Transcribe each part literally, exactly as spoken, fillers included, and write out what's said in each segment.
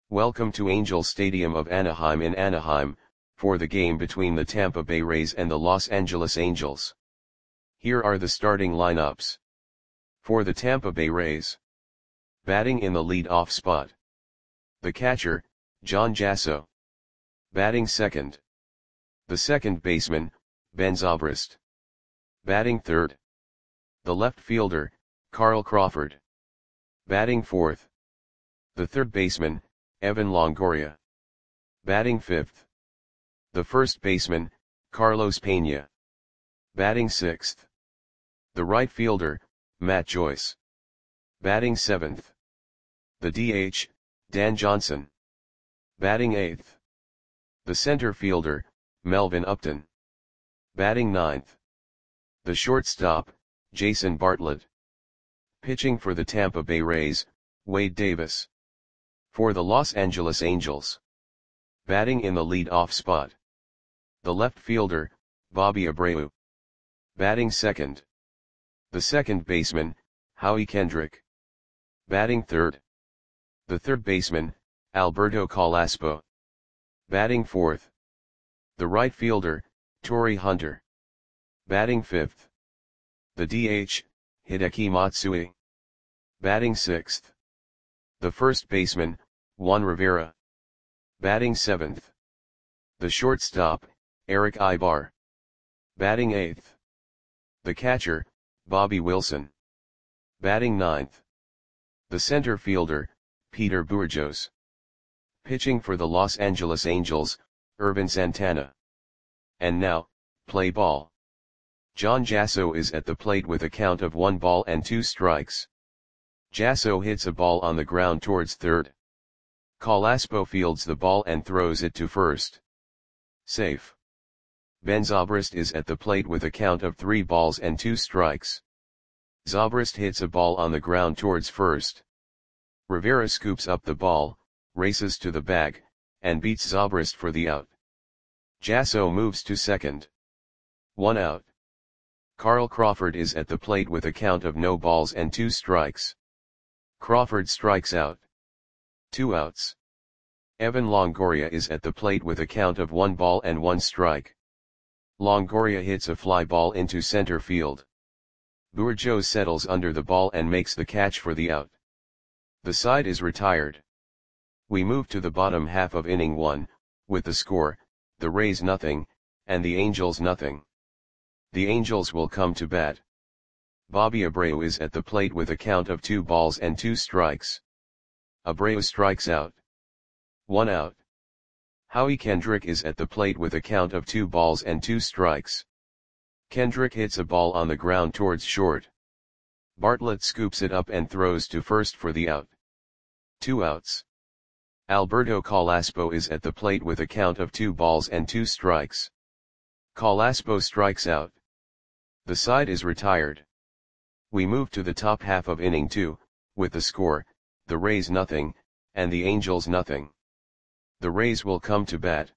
Welcome to Angel Stadium of Anaheim in Anaheim, for the game between the Tampa Bay Rays and the Los Angeles Angels. Here are the starting lineups. For the Tampa Bay Rays. Batting in the lead-off spot. The catcher, John Jasso. Batting second. The second baseman, Ben Zobrist. Batting third. The left fielder, Carl Crawford. Batting fourth. The third baseman, Evan Longoria. Batting fifth. The first baseman, Carlos Pena. Batting sixth. The right fielder, Matt Joyce. Batting seventh. The D H, Dan Johnson. Batting eighth. The center fielder, Melvin Upton. Batting ninth. The shortstop, Jason Bartlett. Pitching for the Tampa Bay Rays, Wade Davis. For the Los Angeles Angels. Batting in the lead-off spot. The left fielder, Bobby Abreu. Batting second. The second baseman, Howie Kendrick. Batting third. The third baseman, Alberto Carrasco. Batting fourth. The right fielder, Torii Hunter. Batting fifth. The D H, Hideki Matsui. Batting sixth. The first baseman, Juan Rivera. Batting seventh. The shortstop, Eric Ibar. Batting eighth. The catcher, Bobby Wilson. Batting ninth. The center fielder, Peter Bourjos. Pitching for the Los Angeles Angels, Ervin Santana. And now, play ball. John Jasso is at the plate with a count of one ball and two strikes. Jasso hits a ball on the ground towards third. Carrasco fields the ball and throws it to first. Safe. Ben Zobrist is at the plate with a count of three balls and two strikes. Zobrist hits a ball on the ground towards first. Rivera scoops up the ball, races to the bag, and beats Zobrist for the out. Jasso moves to second. One out. Carl Crawford is at the plate with a count of no balls and two strikes. Crawford strikes out. Two outs. Evan Longoria is at the plate with a count of one ball and one strike. Longoria hits a fly ball into center field. Bourjos settles under the ball and makes the catch for the out. The side is retired. We move to the bottom half of inning one, with the score, the Rays nothing, and the Angels nothing. The Angels will come to bat. Bobby Abreu is at the plate with a count of two balls and two strikes. Abreu strikes out. One out. Howie Kendrick is at the plate with a count of two balls and two strikes. Kendrick hits a ball on the ground towards short. Bartlett scoops it up and throws to first for the out. Two outs. Alberto Carrasco is at the plate with a count of two balls and two strikes. Carrasco strikes out. The side is retired. We move to the top half of inning two, with the score, the Rays nothing, and the Angels nothing. The Rays will come to bat.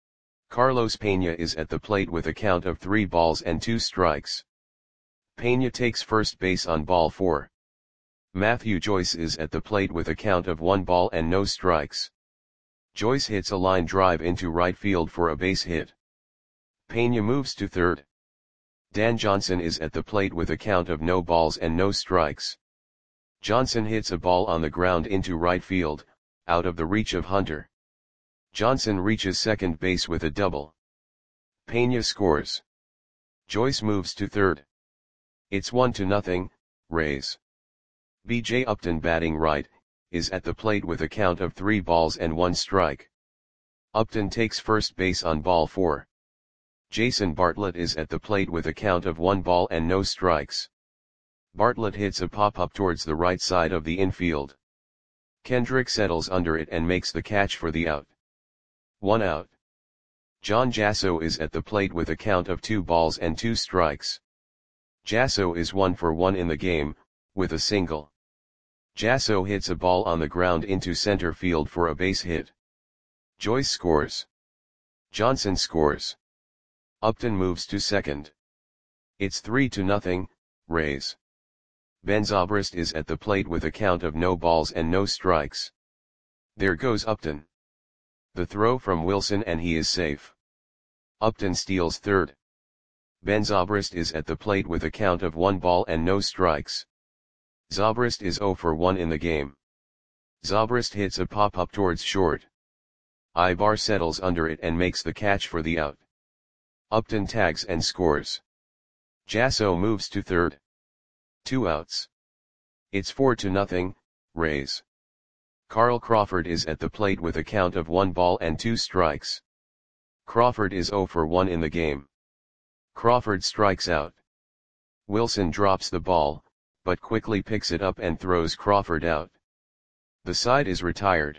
Carlos Pena is at the plate with a count of three balls and two strikes. Pena takes first base on ball four. Matthew Joyce is at the plate with a count of one ball and no strikes. Joyce hits a line drive into right field for a base hit. Pena moves to third. Dan Johnson is at the plate with a count of no balls and no strikes. Johnson hits a ball on the ground into right field, out of the reach of Hunter. Johnson reaches second base with a double. Pena scores. Joyce moves to third. It's one to nothing, Rays. B J Upton, batting right, is at the plate with a count of three balls and one strike. Upton takes first base on ball four. Jason Bartlett is at the plate with a count of one ball and no strikes. Bartlett hits a pop-up towards the right side of the infield. Kendrick settles under it and makes the catch for the out. One out. John Jasso is at the plate with a count of two balls and two strikes. Jasso is one for one in the game, with a single. Jasso hits a ball on the ground into center field for a base hit. Joyce scores. Johnson scores. Upton moves to second. It's three to nothing, Rays. Ben Zobrist is at the plate with a count of no balls and no strikes. There goes Upton. The throw from Wilson and he is safe. Upton steals third. Ben Zobrist is at the plate with a count of one ball and no strikes. Zobrist is zero for one in the game. Zobrist hits a pop-up towards short. Ibar settles under it and makes the catch for the out. Upton tags and scores. Jasso moves to third. Two outs. It's four to nothing, Rays. Carl Crawford is at the plate with a count of one ball and two strikes. Crawford is zero for one in the game. Crawford strikes out. Wilson drops the ball, but quickly picks it up and throws Crawford out. The side is retired.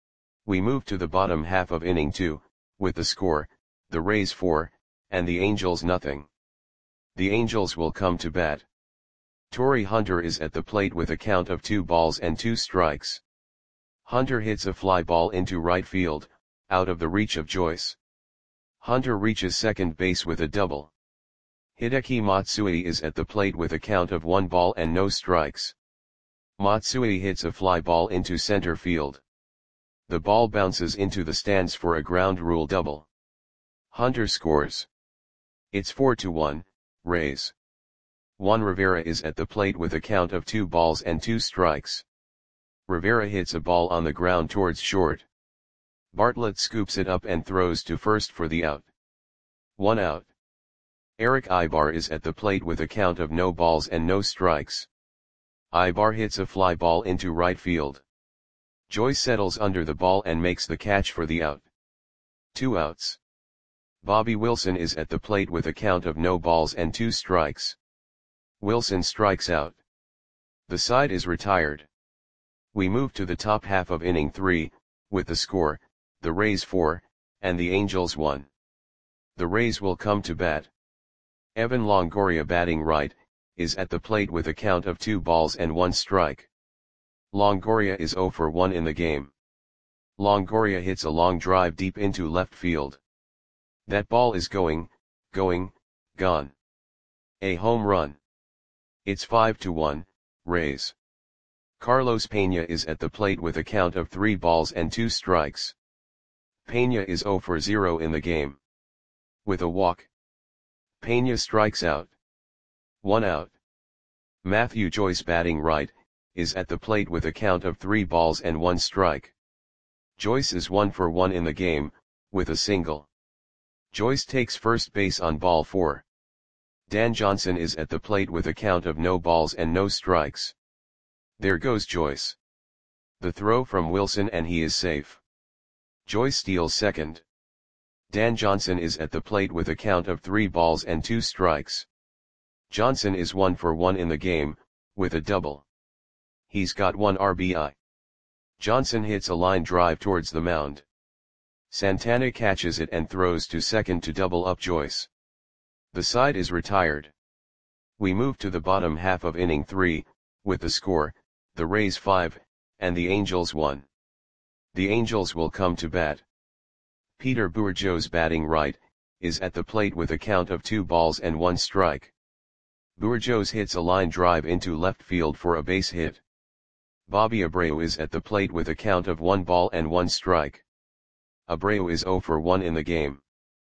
We move to the bottom half of inning two, with the score, the Rays four, and the Angels nothing. The Angels will come to bat. Torrey Hunter is at the plate with a count of two balls and two strikes. Hunter hits a fly ball into right field, out of the reach of Joyce. Hunter reaches second base with a double. Hideki Matsui is at the plate with a count of one ball and no strikes. Matsui hits a fly ball into center field. The ball bounces into the stands for a ground rule double. Hunter scores. It's four to one, Rays. Juan Rivera is at the plate with a count of two balls and two strikes. Rivera hits a ball on the ground towards short. Bartlett scoops it up and throws to first for the out. One out. Eric Ibar is at the plate with a count of no balls and no strikes. Ibar hits a fly ball into right field. Joyce settles under the ball and makes the catch for the out. Two outs. Bobby Wilson is at the plate with a count of no balls and two strikes. Wilson strikes out. The side is retired. We move to the top half of inning three, with the score, the Rays four, and the Angels one. The Rays will come to bat. Evan Longoria, batting right, is at the plate with a count of two balls and one strike. Longoria is zero for one in the game. Longoria hits a long drive deep into left field. That ball is going, going, gone. A home run. It's five to one, Rays. Carlos Pena is at the plate with a count of three balls and two strikes. Pena is zero for zero in the game. With a walk. Pena strikes out. One out. Matthew Joyce, batting right, is at the plate with a count of three balls and one strike. Joyce is one for one in the game, with a single. Joyce takes first base on ball four. Dan Johnson is at the plate with a count of no balls and no strikes. There goes Joyce. The throw from Wilson and he is safe. Joyce steals second. Dan Johnson is at the plate with a count of three balls and two strikes. Johnson is one for one in the game, with a double. He's got one R B I. Johnson hits a line drive towards the mound. Santana catches it and throws to second to double up Joyce. The side is retired. We move to the bottom half of inning three, with the score, the Rays five, and the Angels one. The Angels will come to bat. Peter Bourgeois, batting right, is at the plate with a count of two balls and one strike. Bourgeois hits a line drive into left field for a base hit. Bobby Abreu is at the plate with a count of one ball and one strike. Abreu is zero for one in the game.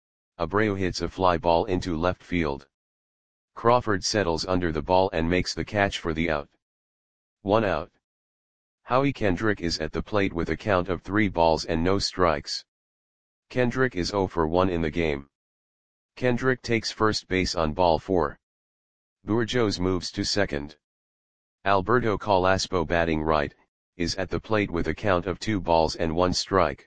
Abreu hits a fly ball into left field. Crawford settles under the ball and makes the catch for the out. One out. Howie Kendrick is at the plate with a count of three balls and no strikes. Kendrick is zero for one in the game. Kendrick takes first base on ball four. Bourgeois moves to second. Alberto Calaspo, batting right, is at the plate with a count of two balls and one strike.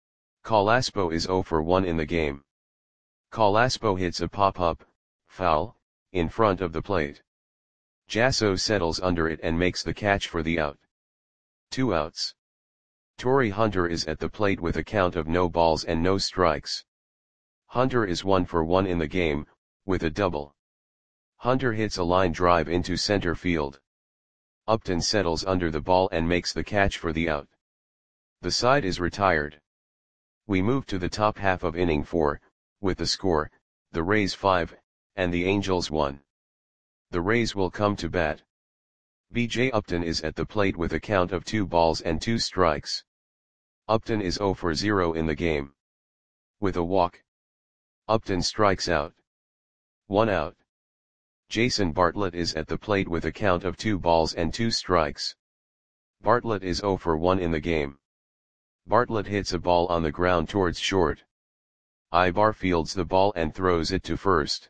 Calaspo is zero for one in the game. Calaspo hits a pop-up, foul, in front of the plate. Jasso settles under it and makes the catch for the out. Two outs. Torrey Hunter is at the plate with a count of no balls and no strikes. Hunter is one for one in the game, with a double. Hunter hits a line drive into center field. Upton settles under the ball and makes the catch for the out. The side is retired. We move to the top half of inning four, with the score, the Rays five, and the Angels one. The Rays will come to bat. B J Upton is at the plate with a count of two balls and two strikes. Upton is zero for zero in the game. With a walk, Upton strikes out. One out. Jason Bartlett is at the plate with a count of two balls and two strikes. Bartlett is zero for one in the game. Bartlett hits a ball on the ground towards short. Ibar fields the ball and throws it to first.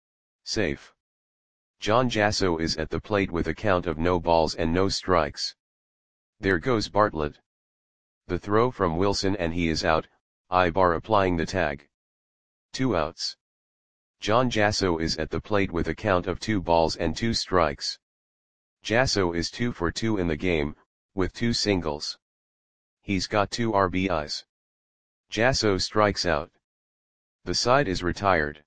Safe. John Jasso is at the plate with a count of no balls and no strikes. There goes Bartlett. The throw from Wilson and he is out, Ibar applying the tag. Two outs. John Jasso is at the plate with a count of two balls and two strikes. Jasso is two for two in the game, with two singles. He's got two R B Is. Jasso strikes out. The side is retired.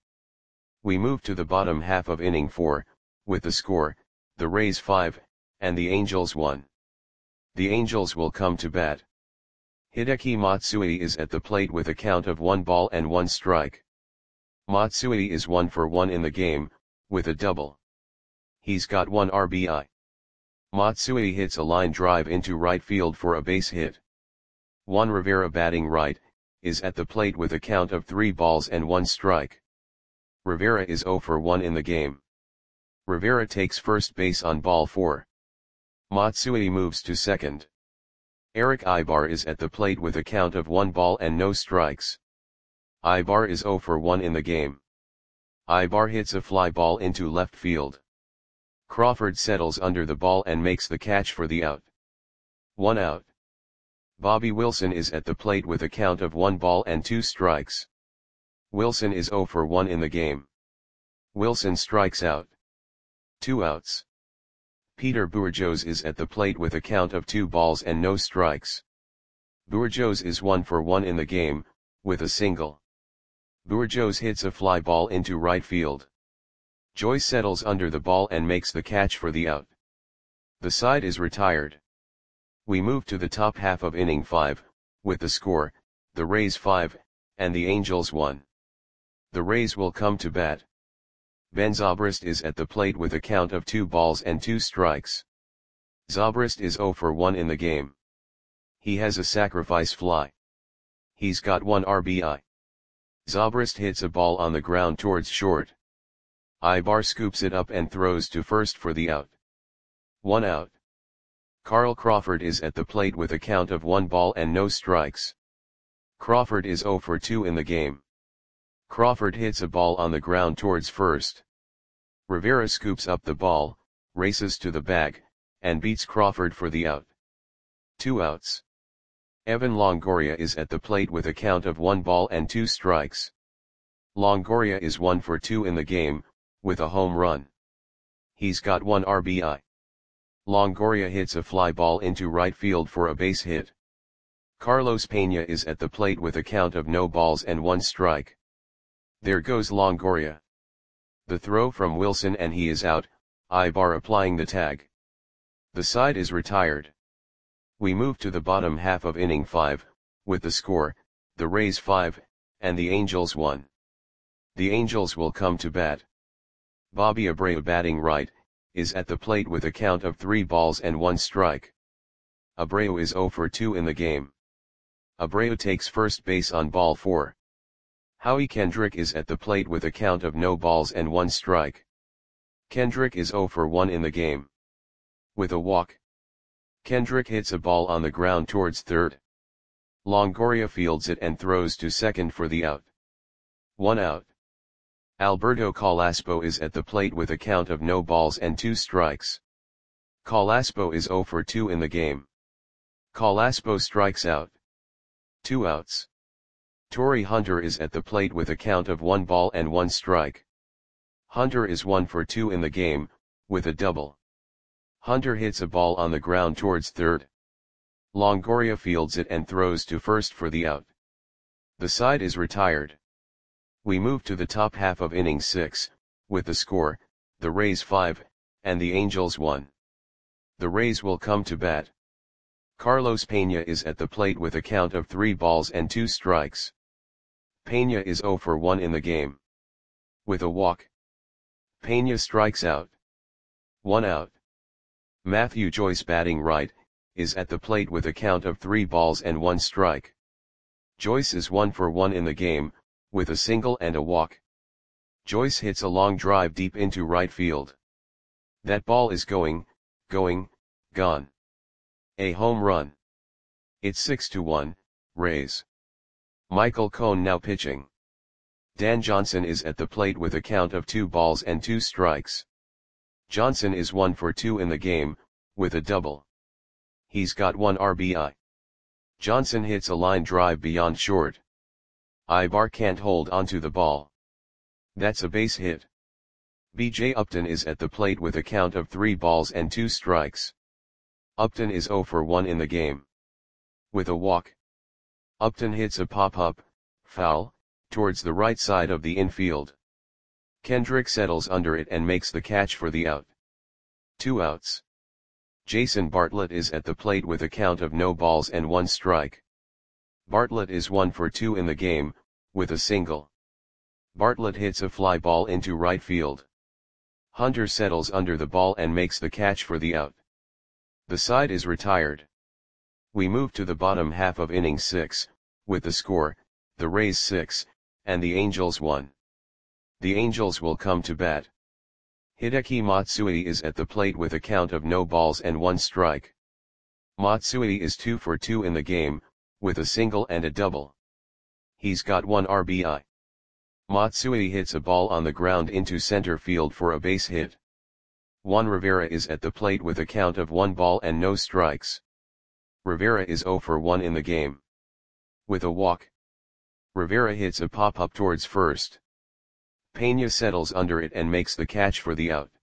We move to the bottom half of inning four, with the score, the Rays five, and the Angels one. The Angels will come to bat. Hideki Matsui is at the plate with a count of one ball and one strike. Matsui is one for one in the game, with a double. He's got one R B I. Matsui hits a line drive into right field for a base hit. Juan Rivera, batting right, is at the plate with a count of three balls and one strike. Rivera is zero for one in the game. Rivera takes first base on ball four. Matsui moves to second. Eric Ibar is at the plate with a count of one ball and no strikes. Ibar is zero for one in the game. Ibar hits a fly ball into left field. Crawford settles under the ball and makes the catch for the out. One out. Bobby Wilson is at the plate with a count of one ball and two strikes. Wilson is zero for one in the game. Wilson strikes out. Two outs. Peter Bourjos is at the plate with a count of two balls and no strikes. Bourjos is one for one in the game, with a single. Bourjos hits a fly ball into right field. Joyce settles under the ball and makes the catch for the out. The side is retired. We move to the top half of inning five, with the score, the Rays five, and the Angels one. The Rays will come to bat. Ben Zobrist is at the plate with a count of two balls and two strikes. Zobrist is zero for one in the game. He has a sacrifice fly. He's got one R B I. Zobrist hits a ball on the ground towards short. Ibar scoops it up and throws to first for the out. One out. Carl Crawford is at the plate with a count of one ball and no strikes. Crawford is zero for two in the game. Crawford hits a ball on the ground towards first. Rivera scoops up the ball, races to the bag, and beats Crawford for the out. Two outs. Evan Longoria is at the plate with a count of one ball and two strikes. Longoria is one for two in the game, with a home run. He's got one R B I. Longoria hits a fly ball into right field for a base hit. Carlos Pena is at the plate with a count of no balls and one strike. There goes Longoria. The throw from Wilson and he is out, Ibar applying the tag. The side is retired. We move to the bottom half of inning five, with the score, the Rays five, and the Angels one. The Angels will come to bat. Bobby Abreu, batting right, is at the plate with a count of three balls and one strike. Abreu is zero for two in the game. Abreu takes first base on ball four. Howie Kendrick is at the plate with a count of no balls and one strike. Kendrick is zero for one in the game. With a walk, Kendrick hits a ball on the ground towards third. Longoria fields it and throws to second for the out. One out. Alberto Calaspo is at the plate with a count of no balls and two strikes. Calaspo is zero for two in the game. Calaspo strikes out. Two outs. Torrey Hunter is at the plate with a count of one ball and one strike. Hunter is one for two in the game, with a double. Hunter hits a ball on the ground towards third. Longoria fields it and throws to first for the out. The side is retired. We move to the top half of inning six, with the score, the Rays five, and the Angels one. The Rays will come to bat. Carlos Pena is at the plate with a count of three balls and two strikes. Pena is zero for one in the game. With a walk, Pena strikes out. One out. Matthew Joyce, batting right, is at the plate with a count of three balls and one strike. Joyce is one for one in the game, with a single and a walk. Joyce hits a long drive deep into right field. That ball is going, going, gone. A home run. It's six to one, Rays. Michael Cone now pitching. Dan Johnson is at the plate with a count of two balls and two strikes. Johnson is one for two in the game, with a double. He's got one R B I. Johnson hits a line drive beyond short. Ibar can't hold onto the ball. That's a base hit. B J Upton is at the plate with a count of three balls and two strikes. Upton is zero for one in the game. With a walk. Upton hits a pop-up, foul, towards the right side of the infield. Kendrick settles under it and makes the catch for the out. Two outs. Jason Bartlett is at the plate with a count of no balls and one strike. Bartlett is one for two in the game, with a single. Bartlett hits a fly ball into right field. Hunter settles under the ball and makes the catch for the out. The side is retired. We move to the bottom half of inning six, with the score, the Rays six, and the Angels one. The Angels will come to bat. Hideki Matsui is at the plate with a count of no balls and one strike. Matsui is two for two in the game, with a single and a double. He's got one R B I. Matsui hits a ball on the ground into center field for a base hit. Juan Rivera is at the plate with a count of one ball and no strikes. Rivera is zero for one in the game. With a walk. Rivera hits a pop-up towards first. Pena settles under it and makes the catch for the out.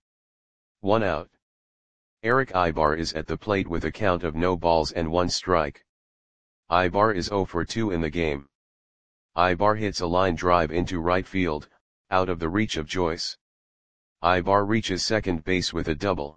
One out. Eric Ibar is at the plate with a count of no balls and one strike. Ibar is zero for two in the game. Ibar hits a line drive into right field, out of the reach of Joyce. Ibar reaches second base with a double.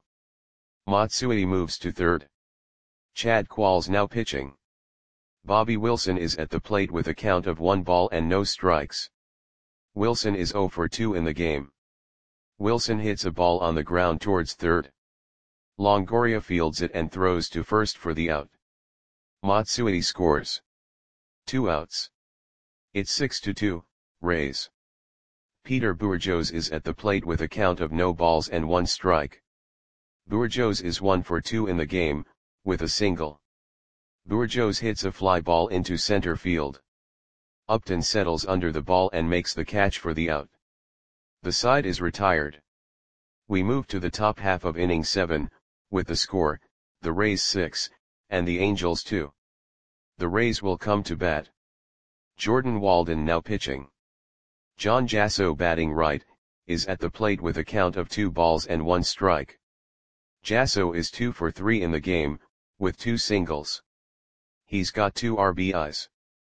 Matsui moves to third. Chad Qualls now pitching. Bobby Wilson is at the plate with a count of one ball and no strikes. Wilson is zero for two in the game. Wilson hits a ball on the ground towards third. Longoria fields it and throws to first for the out. Matsui scores. Two outs. It's six to two, Rays. Peter Bourjos is at the plate with a count of no balls and one strike. Bourjos is one for two in the game, with a single. Bourjos hits a fly ball into center field. Upton settles under the ball and makes the catch for the out. The side is retired. We move to the top half of inning seven, with the score, the Rays six, and the Angels two. The Rays will come to bat. Jordan Walden now pitching. John Jasso batting right, is at the plate with a count of two balls and one strike. Jasso is two for three in the game, with two singles. He's got two R B Is.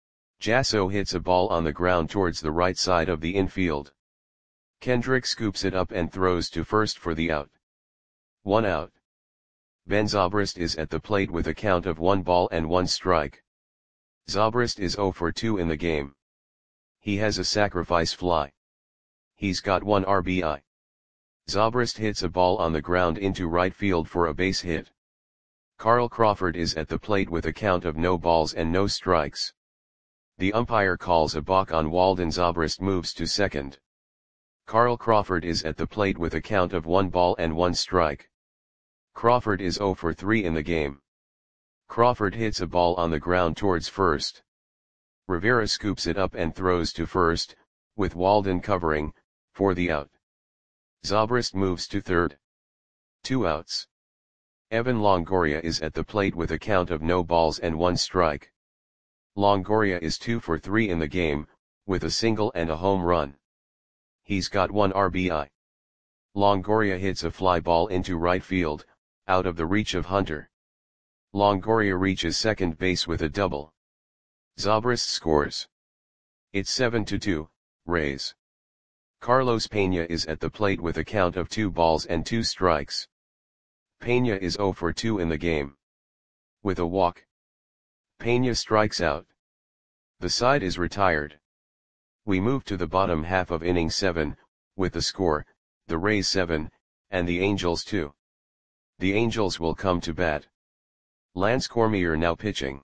Jasso hits a ball on the ground towards the right side of the infield. Kendrick scoops it up and throws to first for the out. One out. Ben Zobrist is at the plate with a count of one ball and one strike. Zobrist is zero for two in the game. He has a sacrifice fly. He's got one R B I. Zobrist hits a ball on the ground into right field for a base hit. Carl Crawford is at the plate with a count of no balls and no strikes. The umpire calls a balk on Walden. Zobrist moves to second. Carl Crawford is at the plate with a count of one ball and one strike. Crawford is zero for three in the game. Crawford hits a ball on the ground towards first. Rivera scoops it up and throws to first, with Walden covering, for the out. Zobrist moves to third. Two outs. Evan Longoria is at the plate with a count of no balls and one strike. Longoria is two for three in the game, with a single and a home run. He's got one R B I. Longoria hits a fly ball into right field, out of the reach of Hunter. Longoria reaches second base with a double. Zobrist scores. It's seven to two, Rays. Carlos Pena is at the plate with a count of two balls and two strikes. Pena is zero for two in the game. With a walk. Pena strikes out. The side is retired. We move to the bottom half of inning seven, with the score, the Rays seven, and the Angels two. The Angels will come to bat. Lance Cormier now pitching.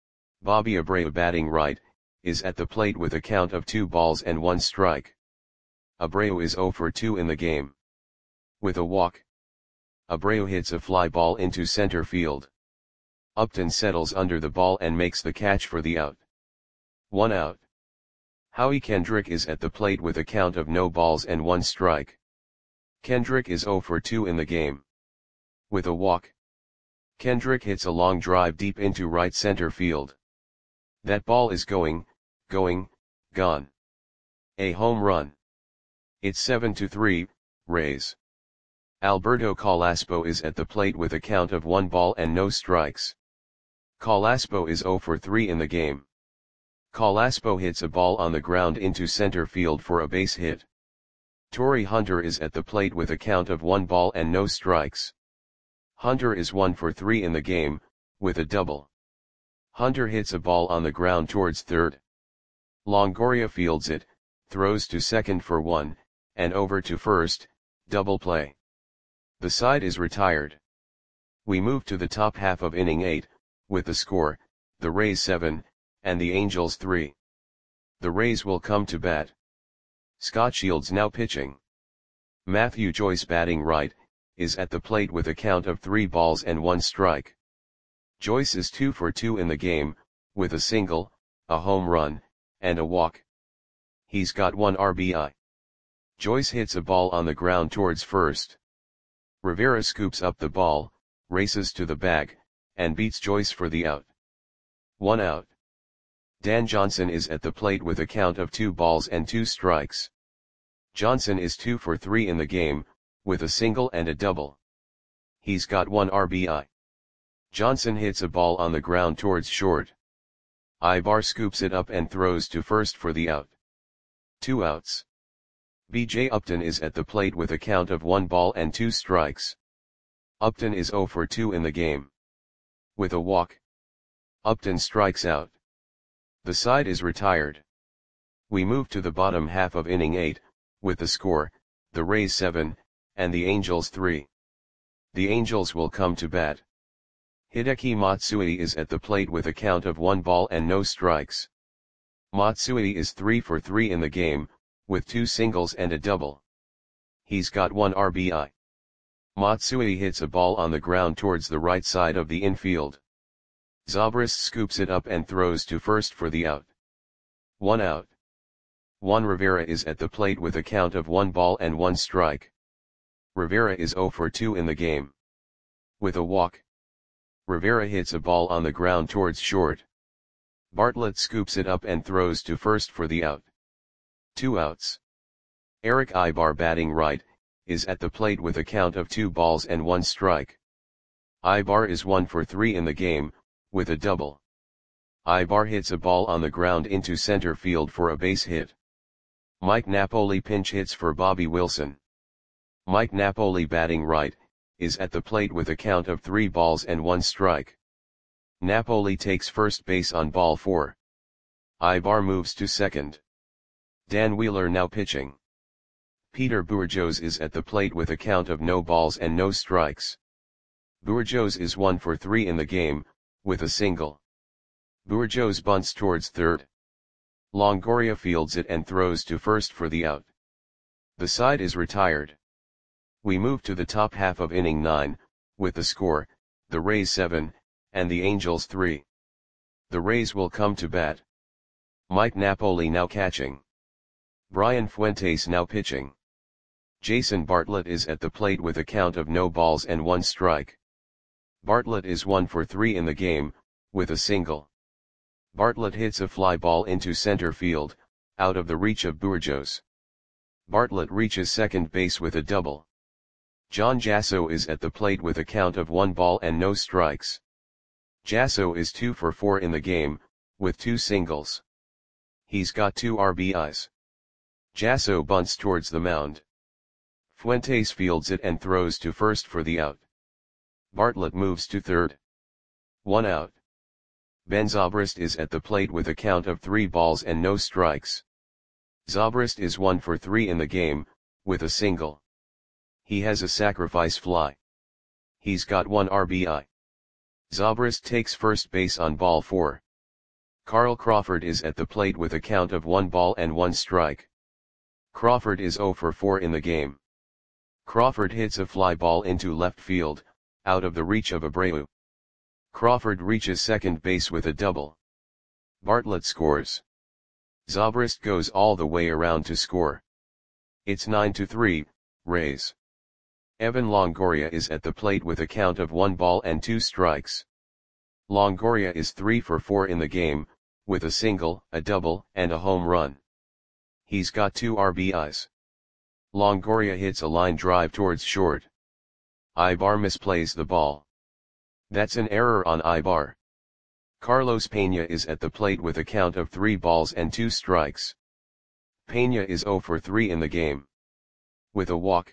Bobby Abreu batting right, is at the plate with a count of two balls and one strike. Abreu is zero for two in the game. With a walk. Abreu hits a fly ball into center field. Upton settles under the ball and makes the catch for the out. One out. Howie Kendrick is at the plate with a count of no balls and one strike. Kendrick is zero for two in the game. With a walk. Kendrick hits a long drive deep into right center field. That ball is going, going, gone. A home run. It's seven to three, Rays. Alberto Carrasco is at the plate with a count of one ball and no strikes. Carrasco is zero for three in the game. Carrasco hits a ball on the ground into center field for a base hit. Torii Hunter is at the plate with a count of one ball and no strikes. Hunter is one for three in the game, with a double. Hunter hits a ball on the ground towards third. Longoria fields it, throws to second for one, and over to first, double play. The side is retired. We move to the top half of inning eight, with the score, the Rays seven, and the Angels three. The Rays will come to bat. Scott Shields now pitching. Matthew Joyce batting right, is at the plate with a count of three balls and one strike. Joyce is two for two in the game, with a single, a home run, and a walk. He's got one R B I. Joyce hits a ball on the ground towards first. Rivera scoops up the ball, races to the bag, and beats Joyce for the out. One out. Dan Johnson is at the plate with a count of two balls and two strikes. Johnson is two for three in the game, with a single and a double. He's got one R B I. Johnson hits a ball on the ground towards short. Ibar scoops it up and throws to first for the out. Two outs. B J Upton is at the plate with a count of one ball and two strikes. Upton is zero for two in the game. With a walk. Upton strikes out. The side is retired. We move to the bottom half of inning eight, with the score, the Rays seven, and the Angels three. The Angels will come to bat. Hideki Matsui is at the plate with a count of one ball and no strikes. Matsui is three for three in the game, with two singles and a double. He's got one R B I. Matsui hits a ball on the ground towards the right side of the infield. Zobrist scoops it up and throws to first for the out. One out. Juan Rivera is at the plate with a count of one ball and one strike. Rivera is zero for two in the game. With a walk. Rivera hits a ball on the ground towards short. Bartlett scoops it up and throws to first for the out. Two outs. Eric Ibar batting right, is at the plate with a count of two balls and one strike. Ibar is one for three in the game, with a double. Ibar hits a ball on the ground into center field for a base hit. Mike Napoli pinch hits for Bobby Wilson. Mike Napoli batting right, is at the plate with a count of three balls and one strike. Napoli takes first base on ball four. Ibar moves to second. Dan Wheeler now pitching. Peter Bourjos is at the plate with a count of no balls and no strikes. Bourjos is one for three in the game, with a single. Bourjos bunts towards third. Longoria fields it and throws to first for the out. The side is retired. We move to the top half of inning nine, with the score, the Rays seven, and the Angels three. The Rays will come to bat. Mike Napoli now catching. Brian Fuentes now pitching. Jason Bartlett is at the plate with a count of no balls and one strike. Bartlett is one for three in the game, with a single. Bartlett hits a fly ball into center field, out of the reach of Bourjos. Bartlett reaches second base with a double. John Jasso is at the plate with a count of one ball and no strikes. Jasso is two for four in the game, with two singles. He's got two R B Is. Jasso bunts towards the mound. Fuentes fields it and throws to first for the out. Bartlett moves to third. One out. Ben Zobrist is at the plate with a count of three balls and no strikes. Zobrist is one for three in the game, with a single. He has a sacrifice fly. He's got one R B I. Zobrist takes first base on ball four. Carl Crawford is at the plate with a count of one ball and one strike. Crawford is zero for four in the game. Crawford hits a fly ball into left field, out of the reach of Abreu. Crawford reaches second base with a double. Bartlett scores. Zobrist goes all the way around to score. It's nine to three, Rays. Evan Longoria is at the plate with a count of one ball and two strikes. Longoria is three for four in the game, with a single, a double, and a home run. He's got two R B Is. Longoria hits a line drive towards short. Ibar misplays the ball. That's an error on Ibar. Carlos Pena is at the plate with a count of three balls and two strikes. Pena is zero for three in the game. With a walk.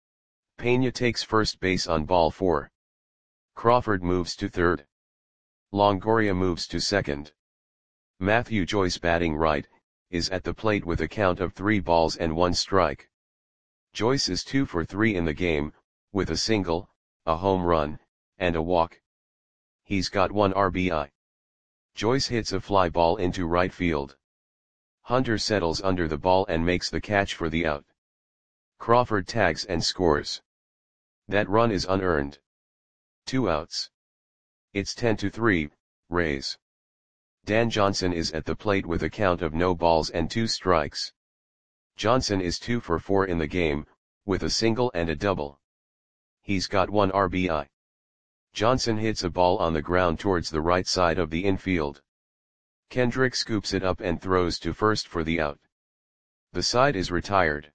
Pena takes first base on ball four. Crawford moves to third. Longoria moves to second. Matthew Joyce, batting right, is at the plate with a count of three balls and one strike. Joyce is two for three in the game, with a single, a home run, and a walk. He's got one R B I. Joyce hits a fly ball into right field. Hunter settles under the ball and makes the catch for the out. Crawford tags and scores. That run is unearned. Two outs. It's ten to three, Rays. Dan Johnson is at the plate with a count of no balls and two strikes. Johnson is two for four in the game, with a single and a double. He's got one R B I. Johnson hits a ball on the ground towards the right side of the infield. Kendrick scoops it up and throws to first for the out. The side is retired.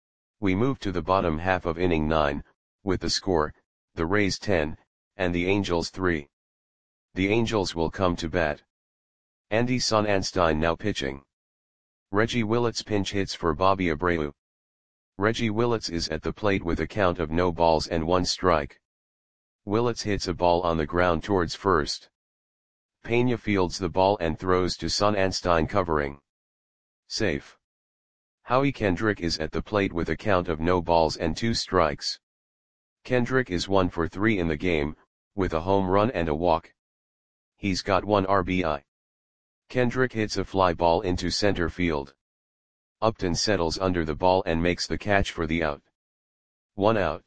We move to the bottom half of inning nine, with the score, the Rays ten, and the Angels three. The Angels will come to bat. Andy Sonnanstine now pitching. Reggie Willits pinch hits for Bobby Abreu. Reggie Willits is at the plate with a count of no balls and one strike. Willits hits a ball on the ground towards first. Pena fields the ball and throws to Sonnanstine covering. Safe. Howie Kendrick is at the plate with a count of no balls and two strikes. Kendrick is one for three in the game, with a home run and a walk. He's got one R B I. Kendrick hits a fly ball into center field. Upton settles under the ball and makes the catch for the out. One out.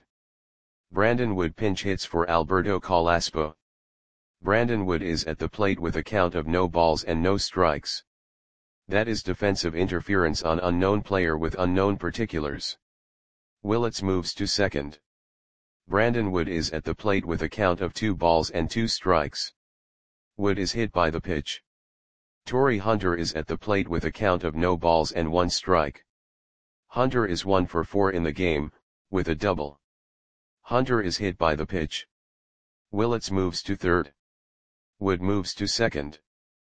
Brandon Wood pinch hits for Alberto Calaspo. Brandon Wood is at the plate with a count of no balls and no strikes. That is defensive interference on unknown player with unknown particulars. Willits moves to second. Brandon Wood is at the plate with a count of two balls and two strikes. Wood is hit by the pitch. Torrey Hunter is at the plate with a count of no balls and one strike. Hunter is one for four in the game, with a double. Hunter is hit by the pitch. Willits moves to third. Wood moves to second.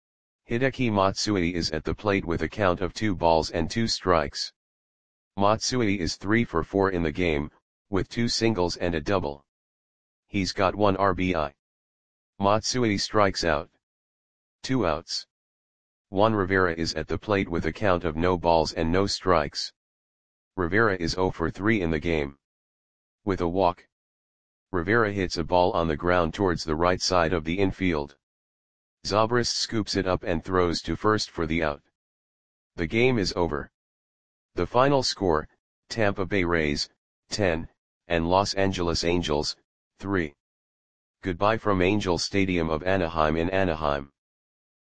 Hideki Matsui is at the plate with a count of two balls and two strikes. Matsui is three for four in the game, with two singles and a double. He's got one R B I. Matsui strikes out. Two outs. Juan Rivera is at the plate with a count of no balls and no strikes. Rivera is zero for three in the game. With a walk. Rivera hits a ball on the ground towards the right side of the infield. Zobrist scoops it up and throws to first for the out. The game is over. The final score, Tampa Bay Rays, ten, and Los Angeles Angels, three. Goodbye from Angel Stadium of Anaheim in Anaheim.